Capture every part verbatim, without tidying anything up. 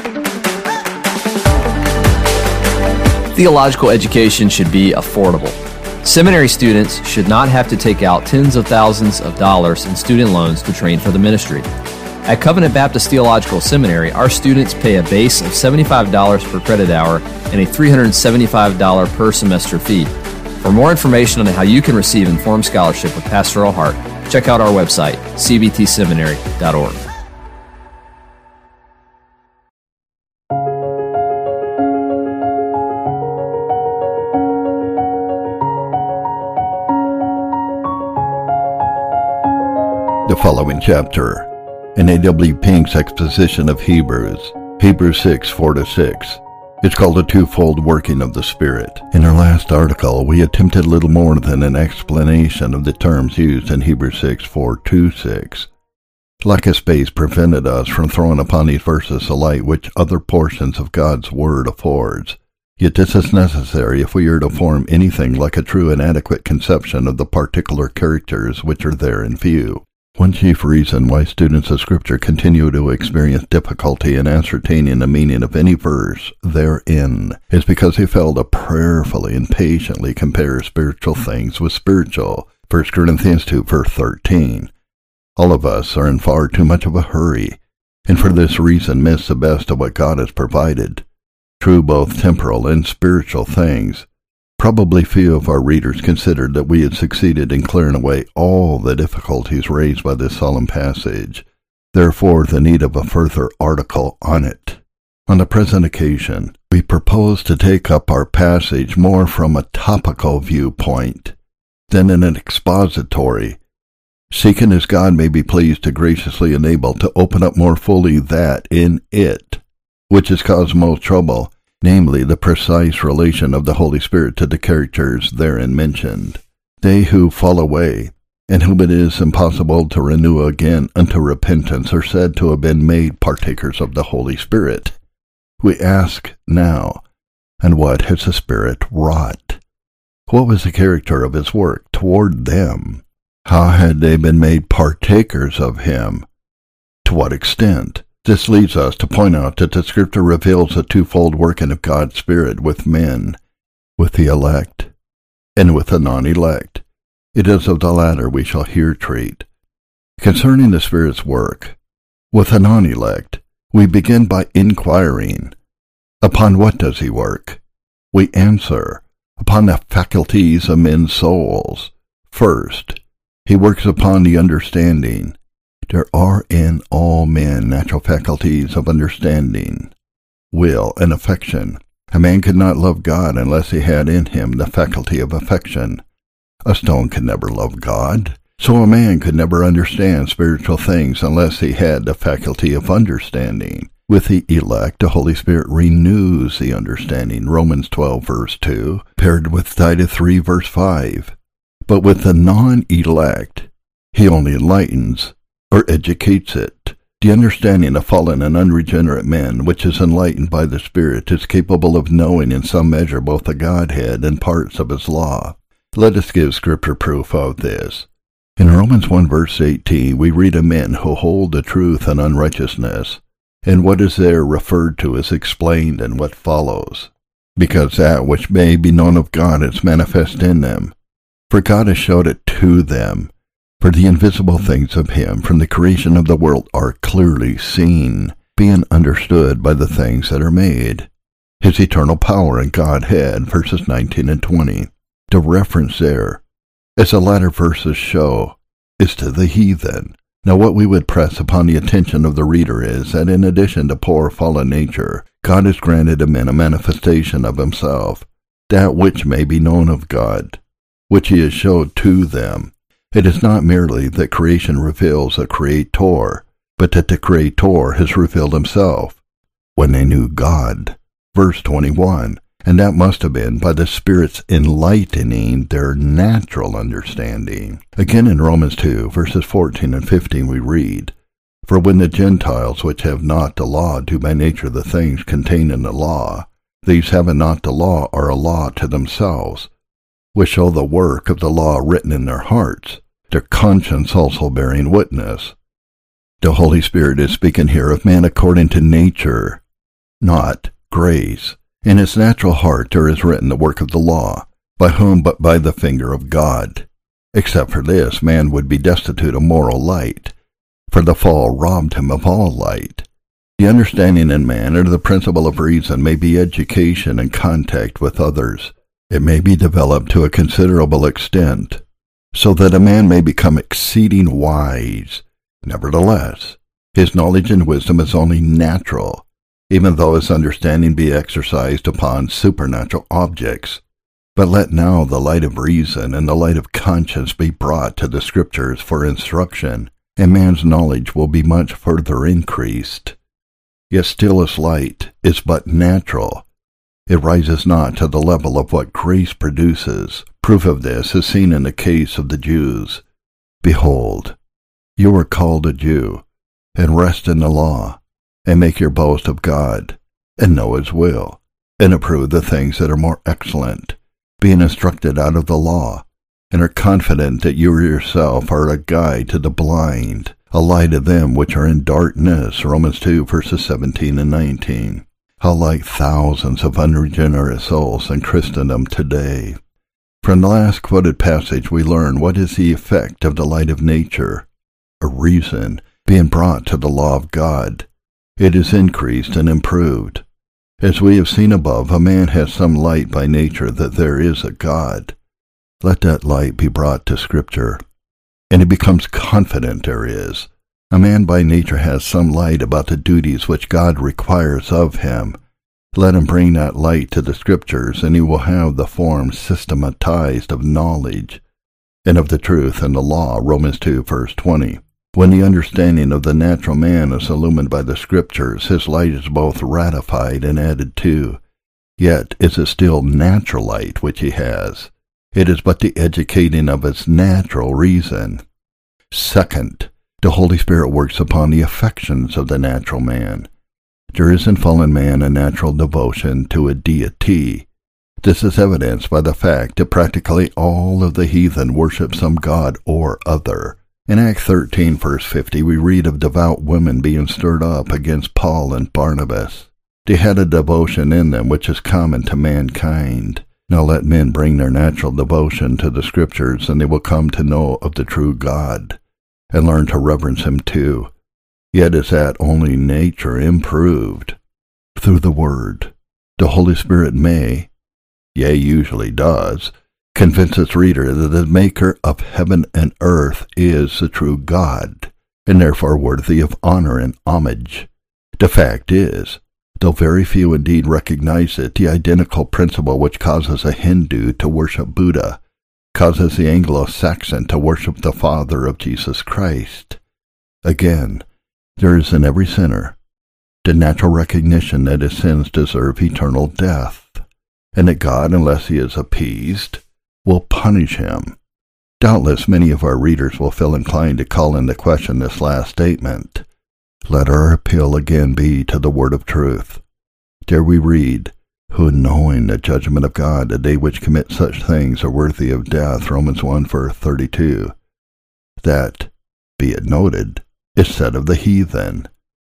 Theological education should be affordable. Seminary students should not have to take out tens of thousands of dollars in student loans to train for the ministry. At Covenant Baptist Theological Seminary, our students pay a base of seventy-five dollars per credit hour and a three hundred seventy-five dollars per semester fee. For more information on how you can receive Informed Scholarship with Pastor Earl Hart, check out our website, c b t seminary dot org. The following chapter, in A W Pink's exposition of Hebrews, Hebrews six, four to six. It's called a twofold working of the Spirit. In our last article, we attempted little more than an explanation of the terms used in Hebrews six, four to six. Lack of space prevented us from throwing upon these verses a light which other portions of God's Word affords. Yet this is necessary if we are to form anything like a true and adequate conception of the particular characters which are there in view. One chief reason why students of Scripture continue to experience difficulty in ascertaining the meaning of any verse therein is because they fail to prayerfully and patiently compare spiritual things with spiritual. First Corinthians two, verse thirteen. All of us are in far too much of a hurry, and for this reason miss the best of what God has provided, true both temporal and spiritual things. Probably few of our readers considered that we had succeeded in clearing away all the difficulties raised by this solemn passage, therefore the need of a further article on it. On the present occasion, we propose to take up our passage more from a topical viewpoint than in an expository, seeking as God may be pleased to graciously enable to open up more fully that in it, which has caused most trouble, namely the precise relation of the Holy Spirit to the characters therein mentioned. They who fall away, and whom it is impossible to renew again unto repentance, are said to have been made partakers of the Holy Spirit. We ask now, and what has the Spirit wrought? What was the character of his work toward them? How had they been made partakers of him? To what extent? This leads us to point out that the Scripture reveals a twofold working of God's Spirit with men, with the elect, and with the non-elect. It is of the latter we shall here treat. Concerning the Spirit's work, with the non-elect, we begin by inquiring, upon what does he work? We answer, upon the faculties of men's souls. First, he works upon the understanding. There are in all men natural faculties of understanding, will, and affection. A man could not love God unless he had in him the faculty of affection. A stone could never love God, so a man could never understand spiritual things unless he had the faculty of understanding. With the elect, the Holy Spirit renews the understanding, Romans twelve, verse two, paired with Titus three, verse five. But with the non-elect, he only enlightens, or educates it. The understanding of fallen and unregenerate men, which is enlightened by the Spirit, is capable of knowing in some measure both the Godhead and parts of his law. Let us give Scripture proof of this. In Romans one, verse eighteen, we read of men who hold the truth and unrighteousness, and what is there referred to is explained in what follows. Because that which may be known of God is manifest in them, for God has showed it to them. For the invisible things of him from the creation of the world are clearly seen, being understood by the things that are made. His eternal power and Godhead, verses nineteen and twenty. The reference there, as the latter verses show, is to the heathen. Now what we would press upon the attention of the reader is that in addition to poor fallen nature, God has granted to men a manifestation of himself, that which may be known of God, which he has showed to them. It is not merely that creation reveals a creator, but that the creator has revealed himself when they knew God. Verse twenty-one, and that must have been by the Spirit's enlightening their natural understanding. Again in Romans two, verses fourteen and fifteen we read, For when the Gentiles which have not the law do by nature the things contained in the law, these having not the law are a law to themselves, which show the work of the law written in their hearts, their conscience also bearing witness. The Holy Spirit is speaking here of man according to nature, not grace. In his natural heart there is written the work of the law, by whom but by the finger of God. Except for this, man would be destitute of moral light, for the fall robbed him of all light. The understanding in man, or the principle of reason, may be education and contact with others. It may be developed to a considerable extent, so that a man may become exceeding wise. Nevertheless, his knowledge and wisdom is only natural, even though his understanding be exercised upon supernatural objects. But let now the light of reason and the light of conscience be brought to the Scriptures for instruction, and man's knowledge will be much further increased. Yet still his light is but natural. It rises not to the level of what grace produces. Proof of this is seen in the case of the Jews. Behold, you are called a Jew, and rest in the law, and make your boast of God, and know his will, and approve the things that are more excellent, being instructed out of the law, and are confident that you yourself are a guide to the blind, a light to them which are in darkness. Romans two, verses seventeen and nineteen. How like thousands of unregenerate souls in Christendom today. From the last quoted passage we learn what is the effect of the light of nature, a reason, being brought to the law of God. It is increased and improved. As we have seen above, a man has some light by nature that there is a God. Let that light be brought to Scripture, and he becomes confident there is. A man by nature has some light about the duties which God requires of him. Let him bring that light to the Scriptures, and he will have the form systematized of knowledge, and of the truth and the law. Romans two, verse twenty. When the understanding of the natural man is illumined by the Scriptures, his light is both ratified and added to. Yet is it still natural light which he has. It is but the educating of his natural reason. Second, the Holy Spirit works upon the affections of the natural man. There is in fallen man a natural devotion to a deity. This is evidenced by the fact that practically all of the heathen worship some god or other. In Acts thirteen, verse fifty, we read of devout women being stirred up against Paul and Barnabas. They had a devotion in them which is common to mankind. Now let men bring their natural devotion to the Scriptures, and they will come to know of the true God, and learn to reverence him too. Yet is that only nature improved? Through the Word, the Holy Spirit may, yea, usually does, convince its reader that the Maker of heaven and earth is the true God, and therefore worthy of honor and homage. The fact is, though very few indeed recognize it, the identical principle which causes a Hindu to worship Buddha causes the Anglo-Saxon to worship the Father of Jesus Christ. Again, there is in every sinner the natural recognition that his sins deserve eternal death, and that God, unless he is appeased, will punish him. Doubtless many of our readers will feel inclined to call into question this last statement. Let our appeal again be to the word of truth. There we read, who knowing the judgment of God, that they which commit such things are worthy of death, Romans one, verse thirty-two. That, be it noted, is said of the heathen.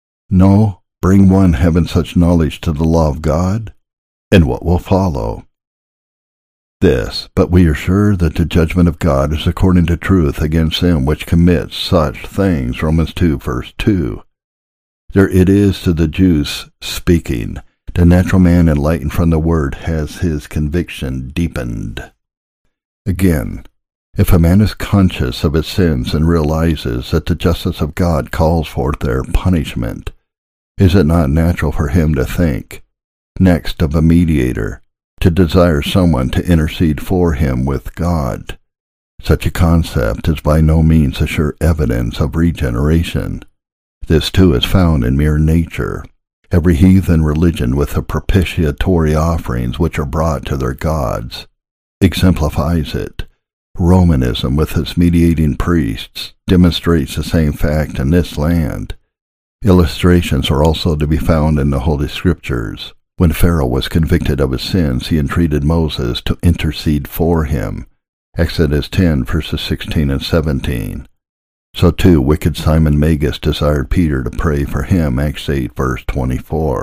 No, bring one having such knowledge to the law of God, and what will follow? This, but we are sure that the judgment of God is according to truth against them which commit such things, Romans two, verse two. There it is to the Jews speaking. The natural man enlightened from the Word has his conviction deepened. Again, if a man is conscious of his sins and realizes that the justice of God calls forth their punishment, is it not natural for him to think, next of a mediator, to desire someone to intercede for him with God? Such a concept is by no means a sure evidence of regeneration. This too is found in mere nature. Every heathen religion with the propitiatory offerings which are brought to their gods exemplifies it. Romanism with its mediating priests demonstrates the same fact in this land. Illustrations are also to be found in the Holy Scriptures. When Pharaoh was convicted of his sins, he entreated Moses to intercede for him. Exodus ten, verses sixteen and seventeen. So too wicked Simon Magus desired Peter to pray for him, Acts eight, verse twenty-four.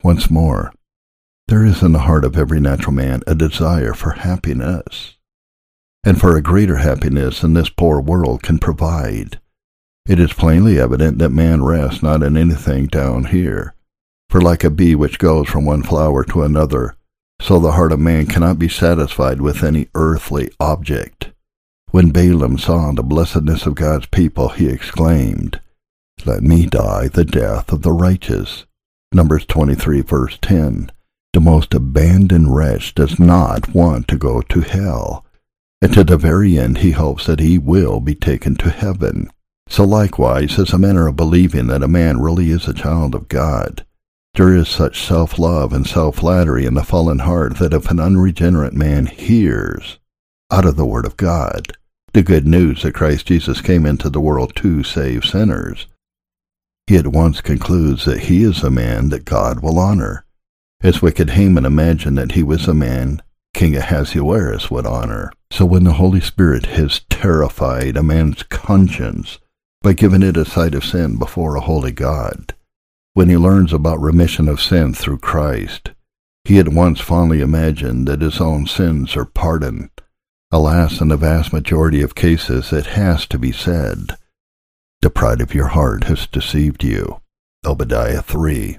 Once more, there is in the heart of every natural man a desire for happiness, and for a greater happiness than this poor world can provide. It is plainly evident that man rests not in anything down here, for like a bee which goes from one flower to another, so the heart of man cannot be satisfied with any earthly object. When Balaam saw the blessedness of God's people, he exclaimed, "Let me die the death of the righteous." Numbers twenty-three, verse ten. The most abandoned wretch does not want to go to hell, and to the very end he hopes that he will be taken to heaven. So likewise, as a manner of believing that a man really is a child of God, there is such self-love and self-flattery in the fallen heart that if an unregenerate man hears, out of the Word of God, the good news that Christ Jesus came into the world to save sinners, he at once concludes that he is a man that God will honor, as wicked Haman imagined that he was a man King Ahasuerus would honor. So when the Holy Spirit has terrified a man's conscience by giving it a sight of sin before a holy God, when he learns about remission of sin through Christ, he at once fondly imagined that his own sins are pardoned. Alas, in the vast majority of cases it has to be said, "The pride of your heart has deceived you." Obadiah three.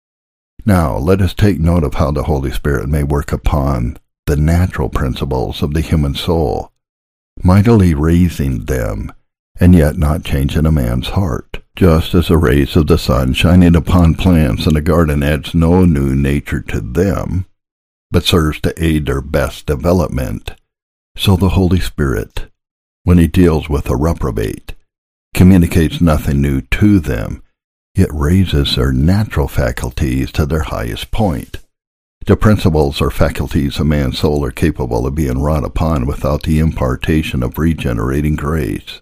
Now let us take note of how the Holy Spirit may work upon the natural principles of the human soul, mightily raising them, and yet not changing a man's heart. Just as the rays of the sun shining upon plants in a garden adds no new nature to them, but serves to aid their best development, so the Holy Spirit, when he deals with a reprobate, communicates nothing new to them, yet raises their natural faculties to their highest point. The principles or faculties of man's soul are capable of being wrought upon without the impartation of regenerating grace.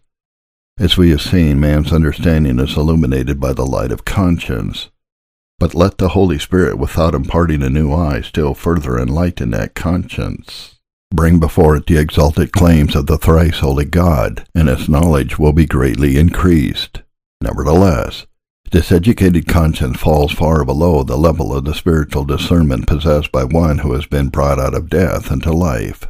As we have seen, man's understanding is illuminated by the light of conscience, but let the Holy Spirit, without imparting a new eye, still further enlighten that conscience. Bring before it the exalted claims of the thrice holy God, and its knowledge will be greatly increased. Nevertheless, this educated conscience falls far below the level of the spiritual discernment possessed by one who has been brought out of death into life.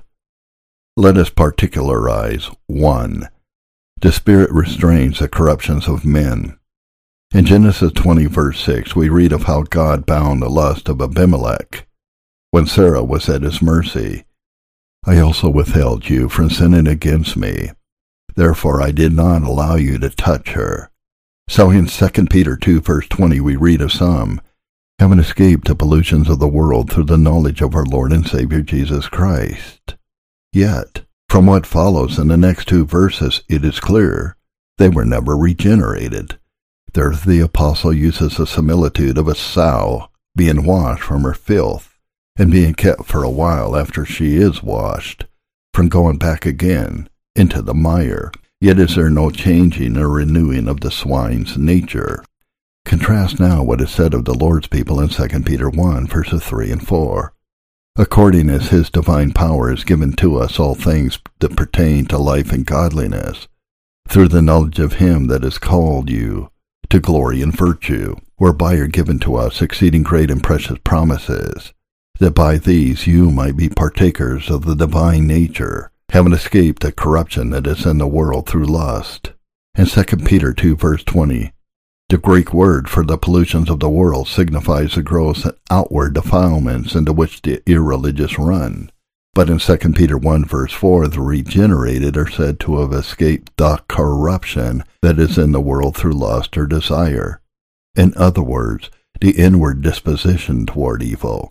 Let us particularize one. The Spirit restrains the corruptions of men. In Genesis twenty, verse six, we read of how God bound the lust of Abimelech when Sarah was at his mercy. "I also withheld you from sinning against me. Therefore I did not allow you to touch her." So in Second Peter two, verse twenty, we read of some having escaped the pollutions of the world through the knowledge of our Lord and Savior Jesus Christ. Yet, from what follows in the next two verses, it is clear they were never regenerated. There the apostle uses the similitude of a sow being washed from her filth and being kept for a while after she is washed, from going back again into the mire. Yet is there no changing or renewing of the swine's nature. Contrast now what is said of the Lord's people in Second Peter one, verses three and four. "According as his divine power has given to us all things that pertain to life and godliness, through the knowledge of him that has called you to glory and virtue, whereby are given to us exceeding great and precious promises, that by these you might be partakers of the divine nature, having escaped the corruption that is in the world through lust." In Second Peter two, verse twenty, the Greek word for the pollutions of the world signifies the gross and outward defilements into which the irreligious run. But in Second Peter one, verse four, the regenerated are said to have escaped the corruption that is in the world through lust or desire. In other words, the inward disposition toward evil.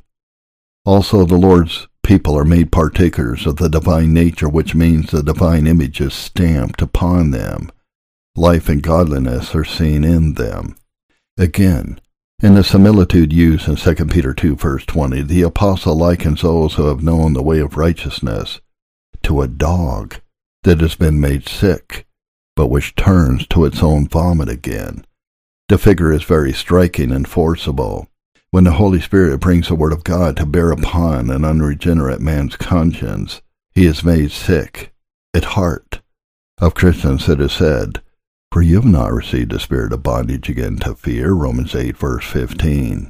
Also, the Lord's people are made partakers of the divine nature, which means the divine image is stamped upon them. Life and godliness are seen in them. Again, in the similitude used in Second Peter two, verse twenty, the apostle likens those who have known the way of righteousness to a dog that has been made sick, but which turns to its own vomit again. The figure is very striking and forcible. When the Holy Spirit brings the Word of God to bear upon an unregenerate man's conscience, he is made sick at heart. Of Christians it is said, "For you have not received the spirit of bondage again to fear," Romans eight, verse fifteen, "but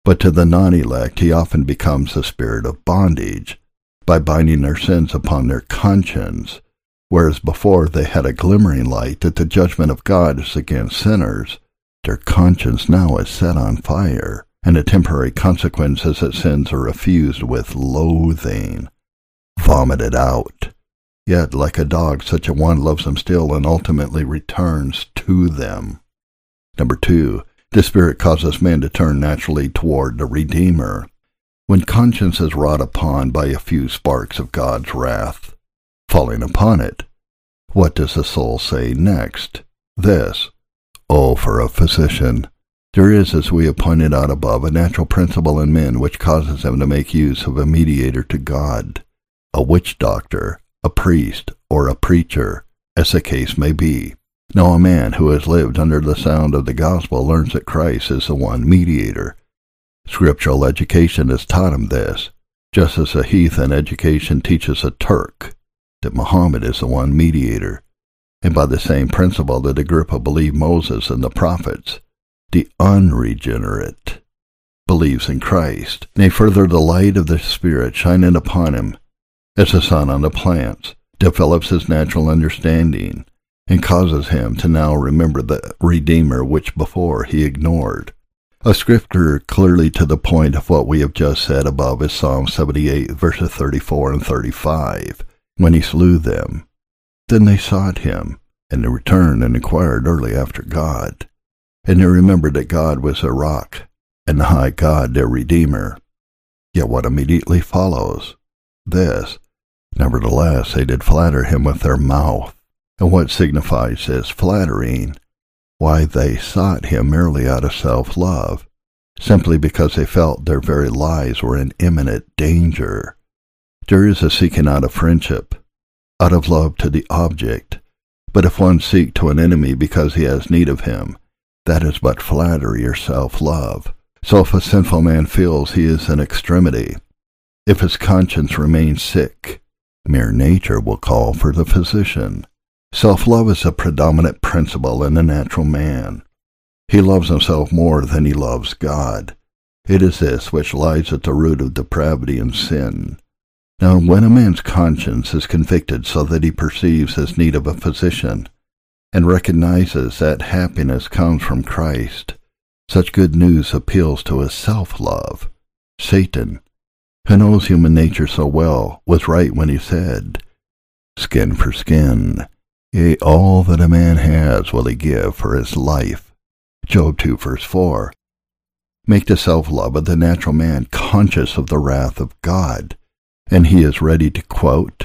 But to the non-elect he often becomes a spirit of bondage, by binding their sins upon their conscience, whereas before they had a glimmering light that the judgment of God is against sinners. Their conscience now is set on fire, and the temporary consequences of sins are refused with loathing, vomited out. Yet, like a dog, such a one loves them still and ultimately returns to them. Number two, the Spirit causes men to turn naturally toward the Redeemer. When conscience is wrought upon by a few sparks of God's wrath falling upon it, what does the soul say next? This: "Oh, for a physician!" There is, as we have pointed out above, a natural principle in men which causes them to make use of a mediator to God, a witch doctor, a priest, or a preacher, as the case may be. Now a man who has lived under the sound of the gospel learns that Christ is the one mediator. Scriptural education has taught him this, just as a heathen education teaches a Turk that Muhammad is the one mediator. And by the same principle that Agrippa believed Moses and the prophets, the unregenerate believes in Christ. Nay, further, the light of the Spirit shining upon him, as the sun on the plants, develops his natural understanding, and causes him to now remember the Redeemer which before he ignored. A scripture clearly to the point of what we have just said above is Psalm seventy-eight, verses thirty-four and thirty-five. When he slew them, then they sought him, and they returned and inquired early after God. And they remembered that God was their rock, and the high God their Redeemer. Yet what immediately follows? This: "Nevertheless they did flatter him with their mouth." And what signifies this flattering? Why, they sought him merely out of self-love, simply because they felt their very lives were in imminent danger. There is a seeking out of friendship, out of love to the object, but if one seek to an enemy because he has need of him, that is but flattery or self-love. So if a sinful man feels he is in extremity, if his conscience remains sick, mere nature will call for the physician. Self-love is a predominant principle in the natural man. He loves himself more than he loves God. It is this which lies at the root of depravity and sin. Now, when a man's conscience is convicted so that he perceives his need of a physician, and recognizes that happiness comes from Christ, such good news appeals to his self-love. Satan, who knows human nature so well, was right when he said, "Skin for skin, yea, all that a man has will he give for his life." Job two, verse four. Make the self-love of the natural man conscious of the wrath of God, and he is ready to, quote,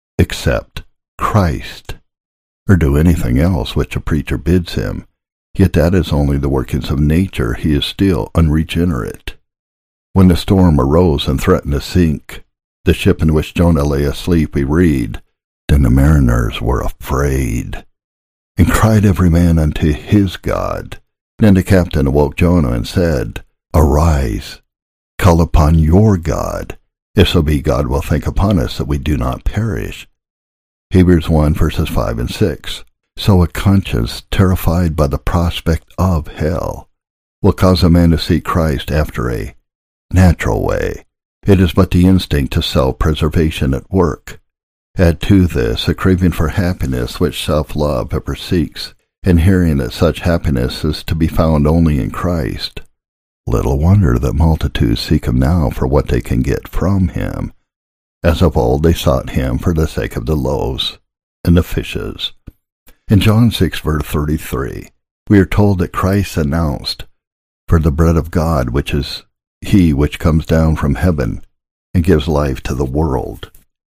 accept Christ, or do anything else which a preacher bids him. Yet that is only the workings of nature. He is still unregenerate. When the storm arose and threatened to sink the ship in which Jonah lay asleep, we read, "Then the mariners were afraid, and cried every man unto his God. Then the captain awoke Jonah and said, Arise, call upon your God, if so be God will think upon us that we do not perish." Hebrews one, verses five and six. So a conscience terrified by the prospect of hell will cause a man to seek Christ after a natural way. It is but the instinct to self-preservation at work. Add to this a craving for happiness which self-love ever seeks, and hearing that such happiness is to be found only in Christ. Little wonder that multitudes seek him now for what they can get from him, as of old they sought him for the sake of the loaves and the fishes. In John six, verse thirty-three, we are told that Christ announced, "For the bread of God, which is he which comes down from heaven and gives life to the world."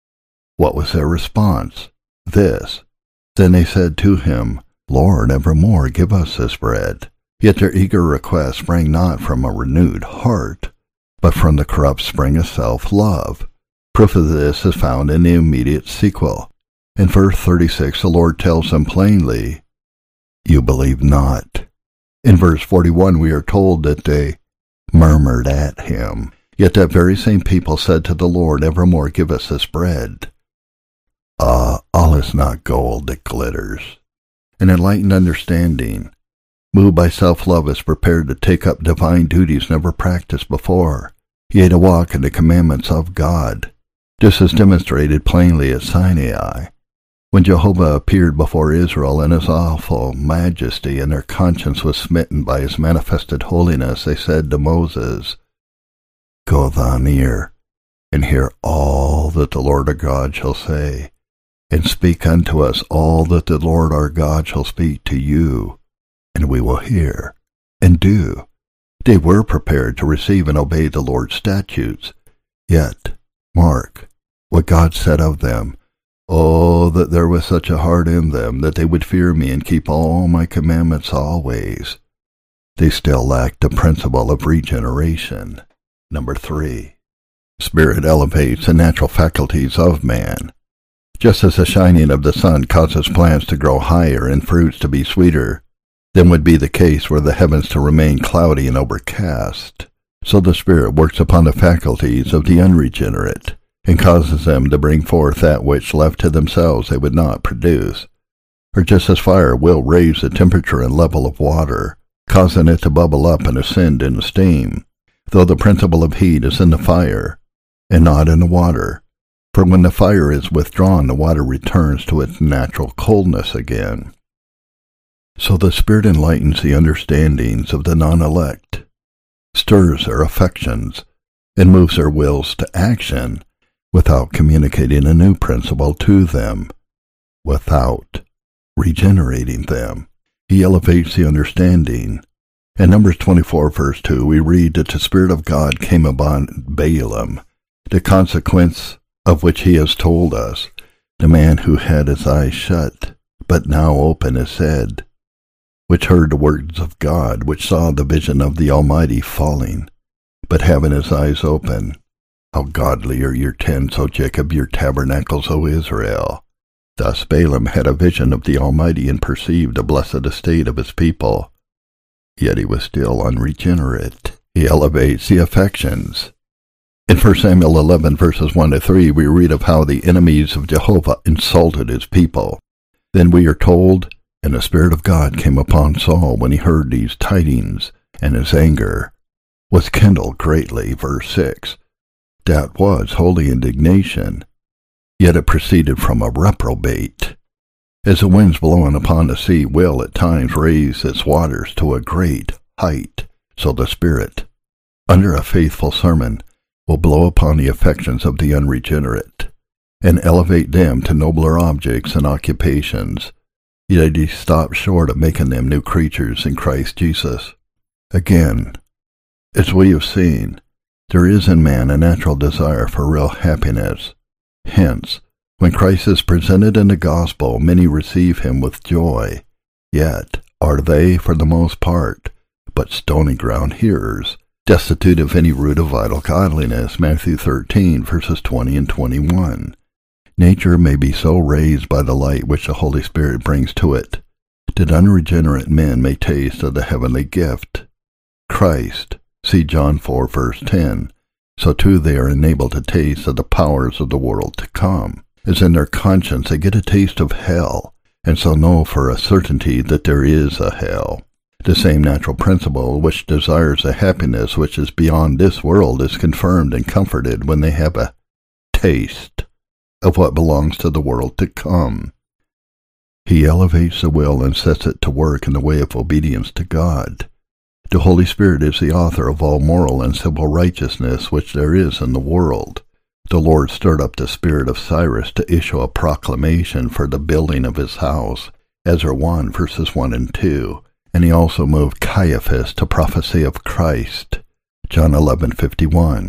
What was their response? This: "Then they said to him, Lord, evermore give us this bread." Yet their eager request sprang not from a renewed heart, but from the corrupt spring of self-love. Proof of this is found in the immediate sequel. In verse thirty-six, the Lord tells them plainly, "You believe not." In verse forty-one, we are told that they murmured at him. Yet that very same people said to the Lord, "Evermore give us this bread." Ah, all is not gold that glitters. An enlightened understanding moved by self-love, is prepared to take up divine duties never practiced before, yea, to walk in the commandments of God, just as demonstrated plainly at Sinai. When Jehovah appeared before Israel in his awful majesty, and their conscience was smitten by his manifested holiness, they said to Moses, Go thou near, and hear all that the Lord our God shall say, and speak unto us all that the Lord our God shall speak to you, and we will hear and do. They were prepared to receive and obey the Lord's statutes. Yet, mark what God said of them, Oh, that there was such a heart in them, that they would fear me and keep all my commandments always. They still lacked the principle of regeneration. Number three, Spirit elevates the natural faculties of man. Just as the shining of the sun causes plants to grow higher and fruits to be sweeter than would be the case were the heavens to remain cloudy and overcast, so the Spirit works upon the faculties of the unregenerate, and causes them to bring forth that which left to themselves they would not produce. For just as fire will raise the temperature and level of water, causing it to bubble up and ascend in steam, though the principle of heat is in the fire, and not in the water. For when the fire is withdrawn, the water returns to its natural coldness again. So the Spirit enlightens the understandings of the non-elect, stirs their affections, and moves their wills to action, without communicating a new principle to them, without regenerating them. He elevates the understanding. In Numbers twenty-four, verse two, we read that the Spirit of God came upon Balaam, the consequence of which he has told us, the man who had his eyes shut, but now open his head, which heard the words of God, which saw the vision of the Almighty falling, but having his eyes open. How godly are your tents, O Jacob, your tabernacles, O Israel. Thus Balaam had a vision of the Almighty and perceived the blessed estate of his people. Yet he was still unregenerate. He elevates the affections. In First Samuel eleven, verses one to three, we read of how the enemies of Jehovah insulted his people. Then we are told, And the Spirit of God came upon Saul when he heard these tidings, and his anger was kindled greatly. Verse six. That was holy indignation, yet it proceeded from a reprobate. As the winds blowing upon the sea will at times raise its waters to a great height, so the Spirit, under a faithful sermon, will blow upon the affections of the unregenerate, and elevate them to nobler objects and occupations, yet he stops short of making them new creatures in Christ Jesus. Again, as we have seen, there is in man a natural desire for real happiness. Hence, when Christ is presented in the gospel, many receive him with joy, yet are they, for the most part, but stony ground hearers, destitute of any root of vital godliness. Matthew thirteen, verses twenty and twenty-one. Nature may be so raised by the light which the Holy Spirit brings to it, that unregenerate men may taste of the heavenly gift. Christ, see John four, verse ten. So too they are enabled to taste of the powers of the world to come. As in their conscience they get a taste of hell, and so know for a certainty that there is a hell. The same natural principle which desires a happiness which is beyond this world is confirmed and comforted when they have a taste of what belongs to the world to come. He elevates the will and sets it to work in the way of obedience to God. The Holy Spirit is the author of all moral and civil righteousness which there is in the world. The Lord stirred up the spirit of Cyrus to issue a proclamation for the building of his house, Ezra one, verses one and two, and he also moved Caiaphas to prophesy of Christ, John eleven, fifty-one.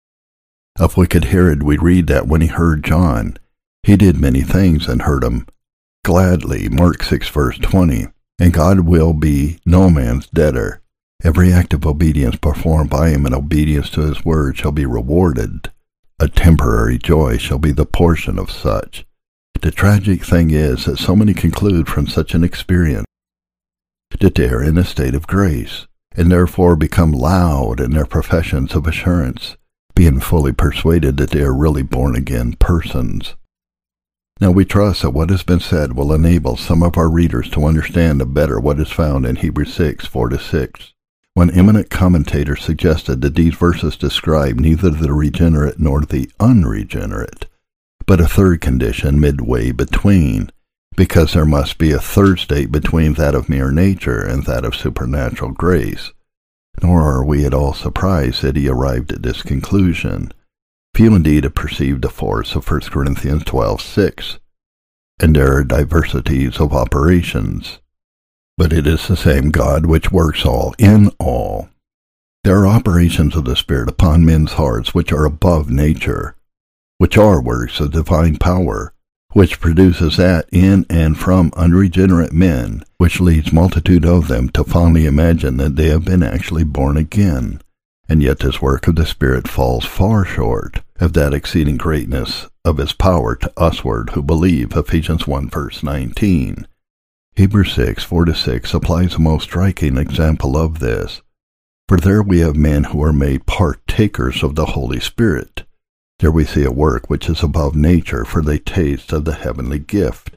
Of wicked Herod we read that when he heard John, he did many things and heard him gladly, Mark six, verse twenty, and God will be no man's debtor. Every act of obedience performed by him in obedience to his word shall be rewarded. A temporary joy shall be the portion of such. The tragic thing is that so many conclude from such an experience that they are in a state of grace, and therefore become loud in their professions of assurance, being fully persuaded that they are really born-again persons. Now we trust that what has been said will enable some of our readers to understand better what is found in Hebrews six, four to six. One eminent commentator suggested that these verses describe neither the regenerate nor the unregenerate, but a third condition midway between, because there must be a third state between that of mere nature and that of supernatural grace. Nor are we at all surprised that he arrived at this conclusion. Few indeed have perceived the force of First Corinthians twelve, six, and there are diversities of operations. But it is the same God which works all in all. There are operations of the Spirit upon men's hearts which are above nature, which are works of divine power, which produces that in and from unregenerate men, which leads multitude of them to fondly imagine that they have been actually born again. And yet this work of the Spirit falls far short of that exceeding greatness of his power to usward who believe, Ephesians one, verse nineteen. Hebrews six, four to six applies a most striking example of this. For there we have men who are made partakers of the Holy Spirit. There we see a work which is above nature, for they taste of the heavenly gift.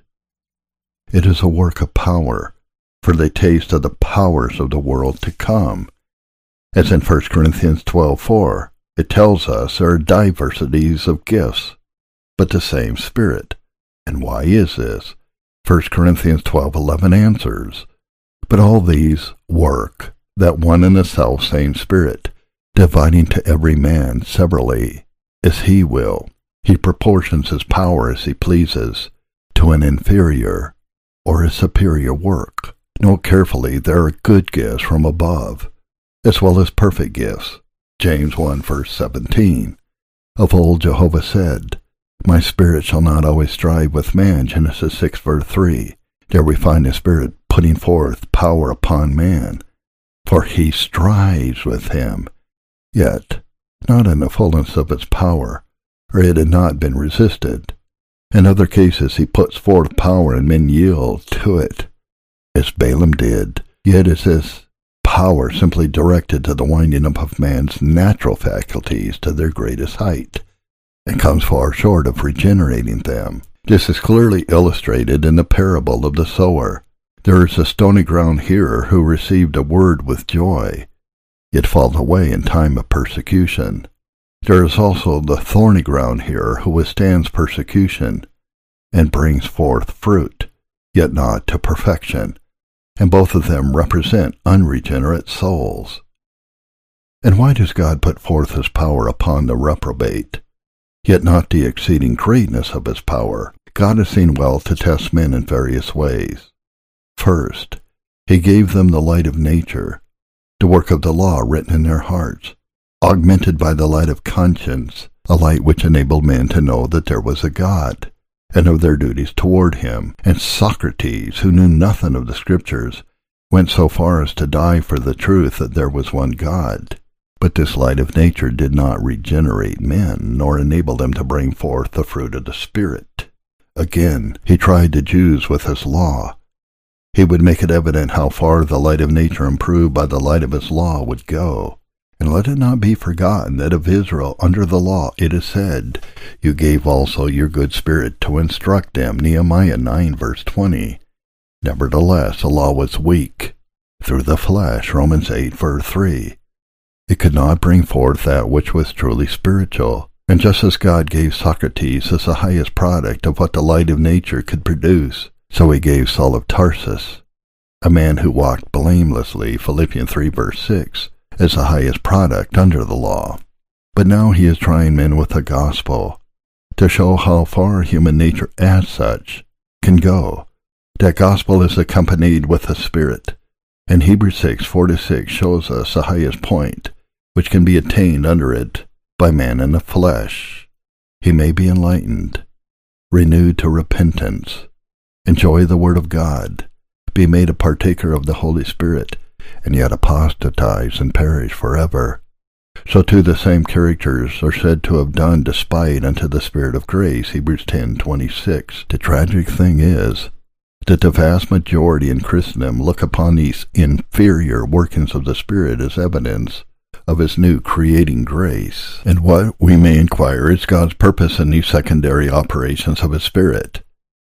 It is a work of power, for they taste of the powers of the world to come. As in First Corinthians twelve, four, it tells us there are diversities of gifts, but the same Spirit. And why is this? First Corinthians twelve, eleven answers, but all these work that one and the self same Spirit, dividing to every man severally, as he will. He proportions his power as he pleases, to an inferior or a superior work. Note carefully, there are good gifts from above, as well as perfect gifts. James one, verse seventeen. Of old Jehovah said, My spirit shall not always strive with man, Genesis six, verse three. There we find the Spirit putting forth power upon man, for he strives with him, yet not in the fullness of its power, or it had not been resisted. In other cases he puts forth power and men yield to it, as Balaam did, yet is this power simply directed to the winding up of man's natural faculties to their greatest height, and comes far short of regenerating them. This is clearly illustrated in the parable of the sower. There is a stony ground hearer who received a word with joy, yet falls away in time of persecution. There is also the thorny ground hearer who withstands persecution and brings forth fruit, yet not to perfection, and both of them represent unregenerate souls. And why does God put forth his power upon the reprobate, yet not the exceeding greatness of his power? God has seen well to test men in various ways. First, he gave them the light of nature, the work of the law written in their hearts, augmented by the light of conscience, a light which enabled men to know that there was a God, and of their duties toward him. And Socrates, who knew nothing of the Scriptures, went so far as to die for the truth that there was one God. But this light of nature did not regenerate men, nor enable them to bring forth the fruit of the Spirit. Again, he tried the Jews with his law. He would make it evident how far the light of nature improved by the light of his law would go. And let it not be forgotten that of Israel under the law it is said, You gave also your good Spirit to instruct them, Nehemiah nine, verse twenty. Nevertheless, the law was weak through the flesh, Romans eight, verse three. It could not bring forth that which was truly spiritual. And just as God gave Socrates as the highest product of what the light of nature could produce, so he gave Saul of Tarsus, a man who walked blamelessly, Philippians three, verse six, as the highest product under the law. But now he is trying men with the gospel, to show how far human nature as such can go. That gospel is accompanied with the Spirit, and Hebrews six, four to six shows us the highest point which can be attained under it by man in the flesh. He may be enlightened, renewed to repentance, enjoy the Word of God, be made a partaker of the Holy Spirit, and yet apostatize and perish forever. So too the same characters are said to have done despite unto the Spirit of grace, Hebrews ten, twenty-six. The tragic thing is that the vast majority in Christendom look upon these inferior workings of the Spirit as evidence of his new creating grace. And what, we may inquire, is God's purpose in these secondary operations of his Spirit?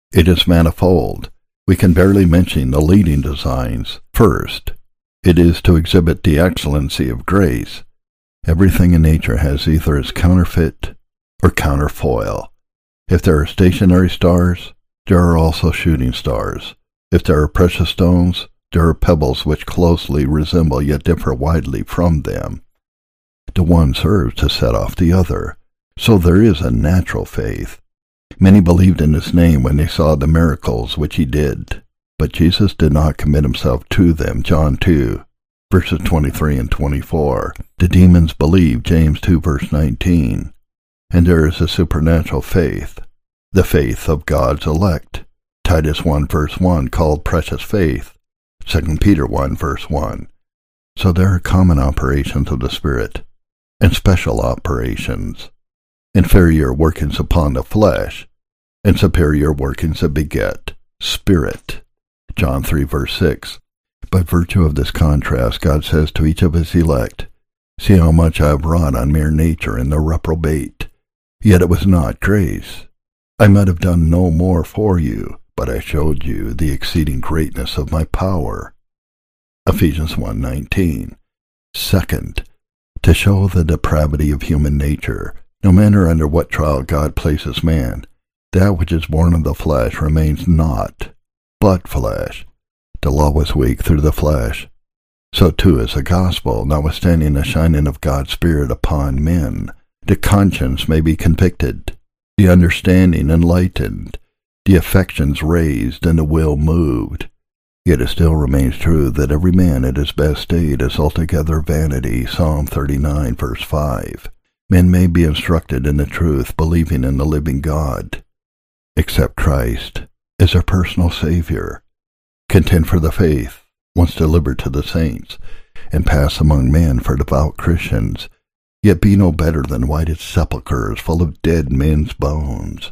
It is manifold. We can barely mention the leading designs. First, it is to exhibit the excellency of grace. Everything in nature has either its counterfeit or counterfoil. If there are stationary stars, there are also shooting stars. If there are precious stones, there are pebbles which closely resemble yet differ widely from them. The one serves to set off the other. So there is a natural faith. Many believed in his name when they saw the miracles which he did, but Jesus did not commit himself to them. John two, verses twenty-three and twenty-four. The demons believed. James two, verse nineteen. And there is a supernatural faith, the faith of God's elect. Titus one, verse one, called precious faith. Second Peter one, verse one. So there are common operations of the Spirit, and special operations. Inferior workings upon the flesh, and superior workings that beget spirit. John three, verse six. By virtue of this contrast, God says to each of his elect, "See how much I have wrought on mere nature in the reprobate. Yet it was not grace. I might have done no more for you, but I showed you the exceeding greatness of my power." Ephesians one nineteen. Second, to show the depravity of human nature. No matter under what trial God places man, that which is born of the flesh remains not, but flesh. The law was weak through the flesh. So too is the gospel, notwithstanding the shining of God's Spirit upon men. The conscience may be convicted, the understanding enlightened, the affections raised, and the will moved. Yet it still remains true that every man at his best state is altogether vanity. Psalm thirty-nine, verse five. Men may be instructed in the truth, believing in the living God, accept Christ as their personal Savior, contend for the faith once delivered to the saints, and pass among men for devout Christians, yet be no better than whited sepulchres full of dead men's bones.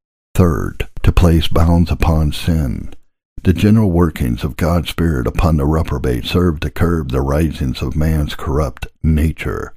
Third, to place bounds upon sin. The general workings of God's Spirit upon the reprobate serve to curb the risings of man's corrupt nature,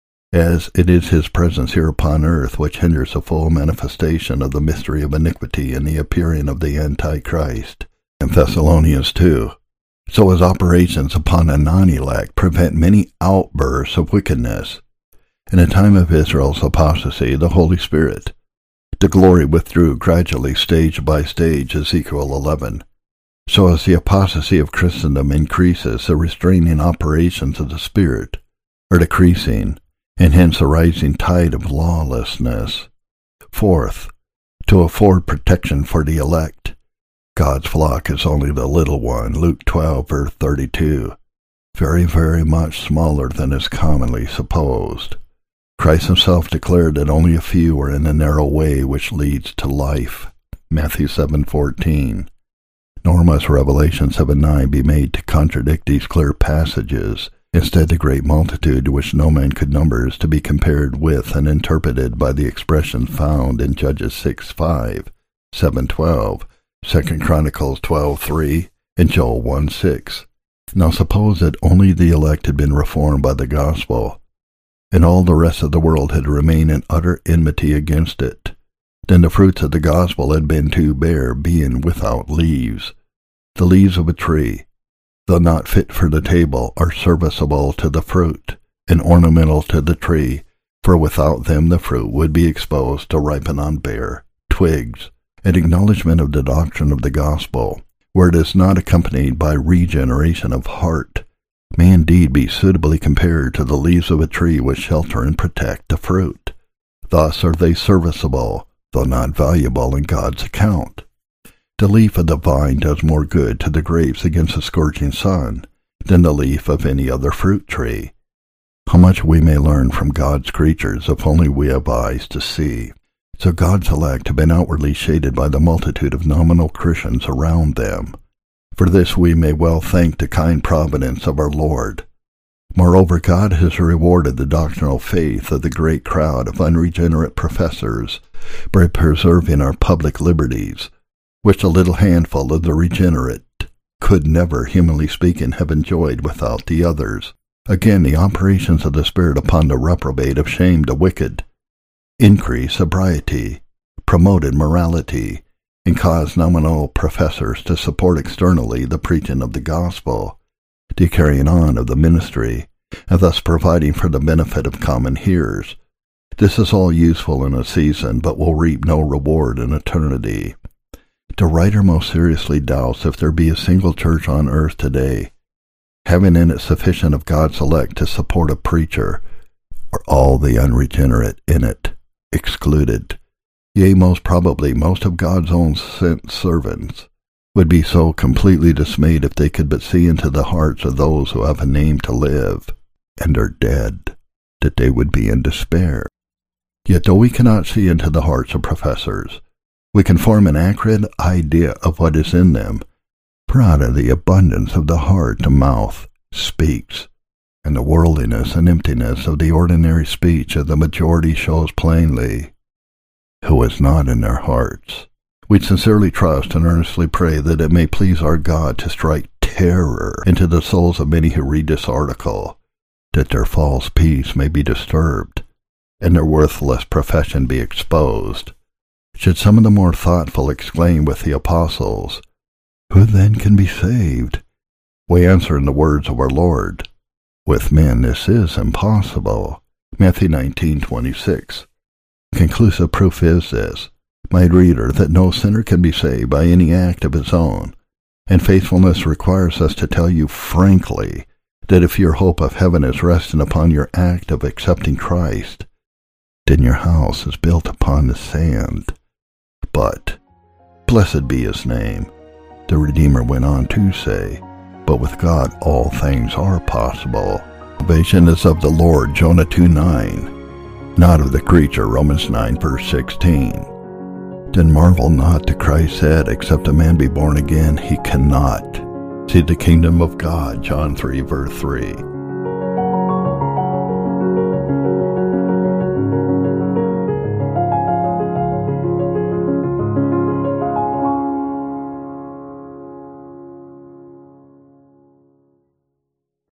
as it is his presence here upon earth which hinders the full manifestation of the mystery of iniquity and the appearing of the Antichrist. In Thessalonians two, so his operations upon the non-elect prevent many outbursts of wickedness. In the time of Israel's apostasy, the Holy Spirit, the glory withdrew gradually, stage by stage, Ezekiel eleven. So as the apostasy of Christendom increases, the restraining operations of the Spirit are decreasing, and hence a rising tide of lawlessness. Fourth, to afford protection for the elect. God's flock is only the little one, Luke twelve, verse thirty-two, very, very much smaller than is commonly supposed. Christ himself declared that only a few are in the narrow way which leads to life, Matthew seven fourteen. Nor must Revelation seven nine be made to contradict these clear passages. Instead, the great multitude which no man could number is to be compared with and interpreted by the expressions found in Judges six five, seven twelve, Second Chronicles twelve three, and Joel one six. Now suppose that only the elect had been reformed by the gospel, and all the rest of the world had remained in utter enmity against it. Then the fruits of the gospel had been too bare, being without leaves. The leaves of a tree, though not fit for the table, are serviceable to the fruit, and ornamental to the tree, for without them the fruit would be exposed to ripen on bare twigs. An acknowledgment of the doctrine of the gospel, where it is not accompanied by regeneration of heart, may indeed be suitably compared to the leaves of a tree which shelter and protect the fruit. Thus are they serviceable, though not valuable in God's account. The leaf of the vine does more good to the grapes against the scorching sun than the leaf of any other fruit tree. How much we may learn from God's creatures if only we have eyes to see. So God's elect have been outwardly shaded by the multitude of nominal Christians around them. For this we may well thank the kind providence of our Lord. Moreover, God has rewarded the doctrinal faith of the great crowd of unregenerate professors by preserving our public liberties, which a little handful of the regenerate could never, humanly speaking, have enjoyed without the others. Again, the operations of the Spirit upon the reprobate have shamed the wicked, increased sobriety, promoted morality, and cause nominal professors to support externally the preaching of the gospel, the carrying on of the ministry, and thus providing for the benefit of common hearers. This is all useful in a season, but will reap no reward in eternity. The writer most seriously doubts if there be a single church on earth today, having in it sufficient of God's elect to support a preacher, or all the unregenerate in it excluded. Yea, most probably most of God's own sent servants would be so completely dismayed if they could but see into the hearts of those who have a name to live and are dead, that they would be in despair. Yet though we cannot see into the hearts of professors, we can form an accurate idea of what is in them, for out of the abundance of the heart the mouth speaks, and the worldliness and emptiness of the ordinary speech of the majority shows plainly who is not in their hearts. We sincerely trust and earnestly pray that it may please our God to strike terror into the souls of many who read this article, that their false peace may be disturbed, and their worthless profession be exposed. Should some of the more thoughtful exclaim with the apostles, "Who then can be saved?" we answer in the words of our Lord, "With men this is impossible." Matthew nineteen twenty-six. Conclusive proof is this, my reader, that no sinner can be saved by any act of his own, and faithfulness requires us to tell you frankly that if your hope of heaven is resting upon your act of accepting Christ, then your house is built upon the sand. But, blessed be his name, the Redeemer went on to say, but with God all things are possible. Salvation is of the Lord, Jonah two nine, not of the creature, Romans nine verse sixteen. Then marvel not that Christ said, except a man be born again, he cannot see the kingdom of God, John three verse three.